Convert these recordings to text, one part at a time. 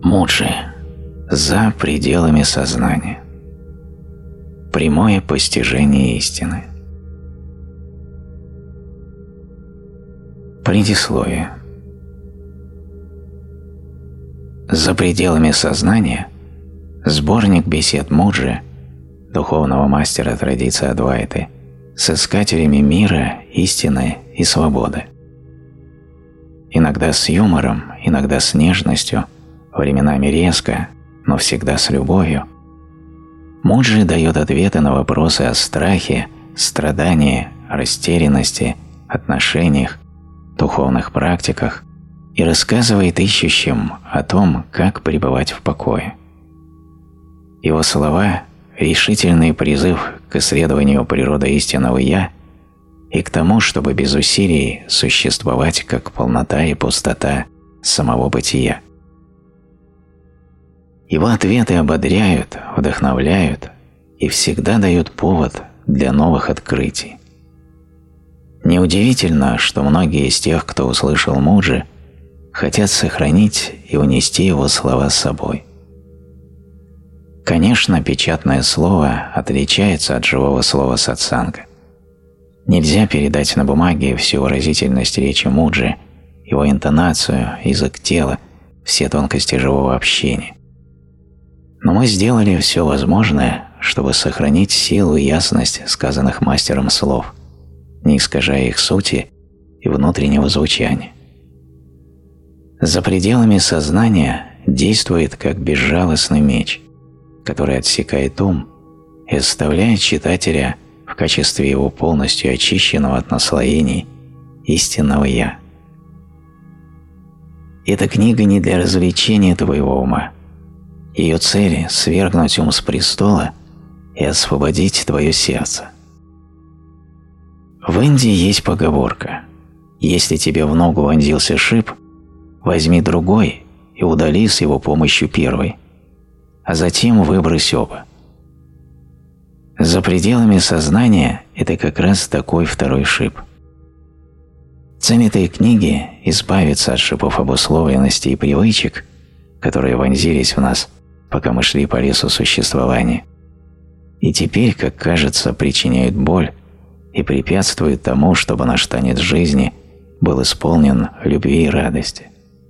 Муджи за пределами сознания. Прямое постижение истины. Предисловие. За пределами сознания сборник бесед Муджи, духовного мастера традиции Адвайты, с искателями мира, истины и свободы. Иногда с юмором, иногда с нежностью, временами резко, но всегда с любовью, Муджи дает ответы на вопросы о страхе, страдании, растерянности, отношениях, духовных практиках и рассказывает ищущим о том, как пребывать в покое. Его слова – решительный призыв к исследованию природы истинного «Я» и к тому, чтобы без усилий существовать как полнота и пустота самого бытия. Его ответы ободряют, вдохновляют и всегда дают повод для новых открытий. Неудивительно, что многие из тех, кто услышал Муджи, хотят сохранить и унести его слова с собой. Конечно, печатное слово отличается от живого слова сатсанга. Нельзя передать на бумаге всю выразительность речи Муджи, его интонацию, язык тела, все тонкости живого общения. Но мы сделали все возможное, чтобы сохранить силу и ясность сказанных мастером слов, не искажая их сути и внутреннего звучания. За пределами сознания действует как безжалостный меч, который отсекает ум и оставляет читателя в качестве его полностью очищенного от наслоений истинного «Я». Эта книга не для развлечения твоего ума. Ее цель – свергнуть ум с престола и освободить твое сердце. В Индии есть поговорка: если тебе в ногу вонзился шип, возьми другой и удали с его помощью первый, а затем выбрось оба. За пределами сознания это как раз такой второй шип. Цель этой книги – избавиться от шипов обусловленности и привычек, которые вонзились в нас, пока мы шли по лесу существования, и теперь, как кажется, причиняют боль и препятствуют тому, чтобы наш танец жизни был исполнен любви и радости.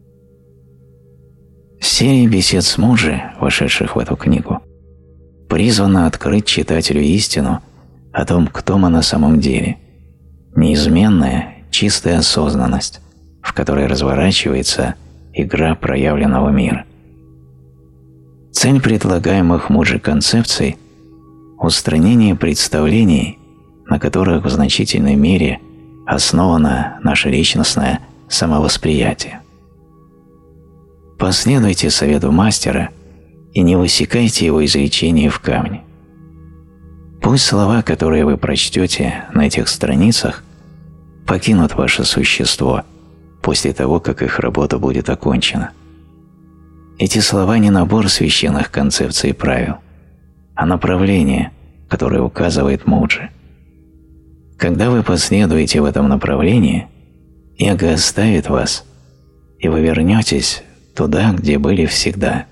Серия бесед с Муджи, вошедших в эту книгу, призвана открыть читателю истину о том, кто мы на самом деле, неизменная, чистая осознанность, в которой разворачивается игра проявленного мира. Цель предлагаемых Муджи концепций – устранение представлений, на которых в значительной мере основано наше личностное самовосприятие. Последуйте совету мастера и не высекайте его изречения в камне. Пусть слова, которые вы прочтете на этих страницах, покинут ваше существо после того, как их работа будет окончена. Эти слова не набор священных концепций и правил, а направление, которое указывает Муджи. Когда вы последуете в этом направлении, эго оставит вас, и вы вернетесь туда, где были всегда.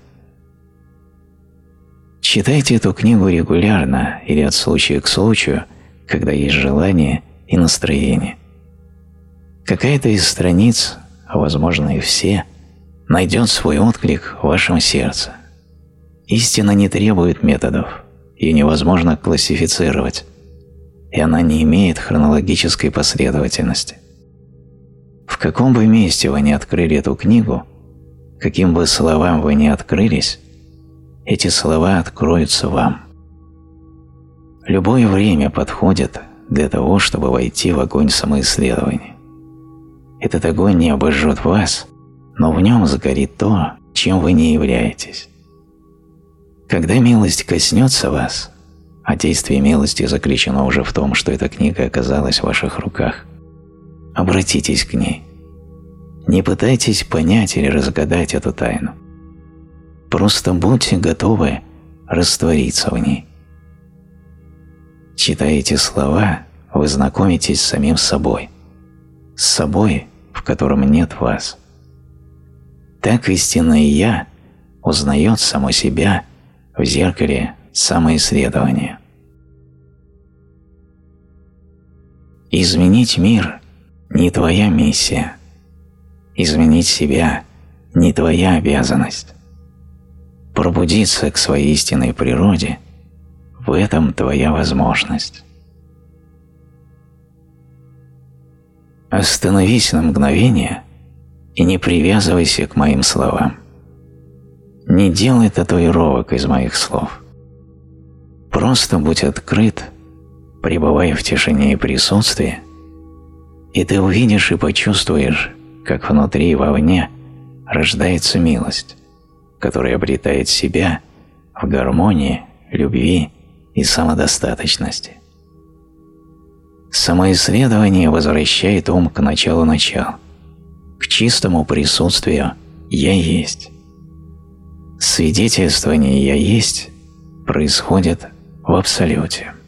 Читайте эту книгу регулярно или от случая к случаю, когда есть желание и настроение. Какая-то из страниц, а возможно и все, найдет свой отклик в вашем сердце. Истина не требует методов, ее невозможно классифицировать, и она не имеет хронологической последовательности. В каком бы месте вы ни открыли эту книгу, каким бы словам вы ни открылись, эти слова откроются вам. Любое время подходит для того, чтобы войти в огонь самоисследования. Этот огонь не обожжет вас, но в нем загорит то, чем вы не являетесь. Когда милость коснется вас, а действие милости заключено уже в том, что эта книга оказалась в ваших руках, обратитесь к ней. Не пытайтесь понять или разгадать эту тайну. Просто будьте готовы раствориться в ней. Читая эти слова, вы знакомитесь с самим собой, в котором нет вас. Так истинное «Я» узнает само себя в зеркале самоисследования. Изменить мир – не твоя миссия. Изменить себя – не твоя обязанность. Пробудиться к своей истинной природе – в этом твоя возможность. Остановись на мгновение и не привязывайся к моим словам. Не делай татуировок из моих слов. Просто будь открыт, пребывай в тишине и присутствии, и ты увидишь и почувствуешь, как внутри и вовне рождается милость, которая обретает себя в гармонии, любви и самодостаточности. Самоисследование возвращает ум к началу начал, к чистому присутствию «Я есть». Свидетельствование «Я есть» происходит в Абсолюте.